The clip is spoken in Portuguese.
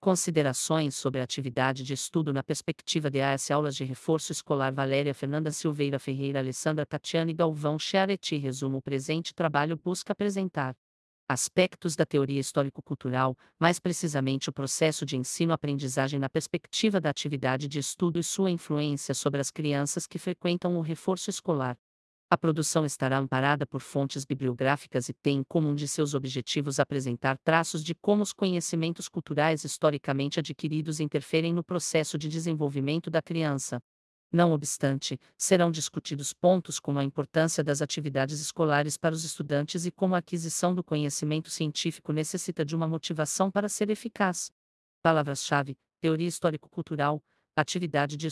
Considerações sobre a atividade de estudo na perspectiva de AS Aulas de Reforço Escolar Valéria Fernanda Silveira Ferreira Alessandra Tatiane Galvão Chiaretti Resumo o presente trabalho busca apresentar aspectos da teoria histórico-cultural, mais precisamente o processo de ensino-aprendizagem na perspectiva da atividade de estudo e sua influência sobre as crianças que frequentam o reforço escolar. A produção estará amparada por fontes bibliográficas e tem como um de seus objetivos apresentar traços de como os conhecimentos culturais historicamente adquiridos interferem no processo de desenvolvimento da criança. Não obstante, serão discutidos pontos como a importância das atividades escolares para os estudantes e como a aquisição do conhecimento científico necessita de uma motivação para ser eficaz. Palavras-chave: teoria histórico-cultural, atividade de